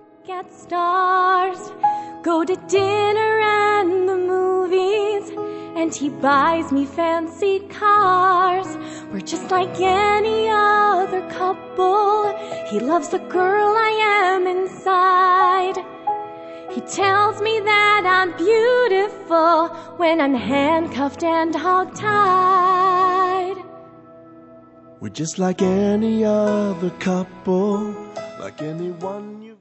look at stars, go to dinner and the movies, and he buys me fancy cars. We're just like any other couple. He loves the girl I am inside. He tells me that I'm beautiful when I'm handcuffed and hog-tied. We're just like any other couple, like anyone you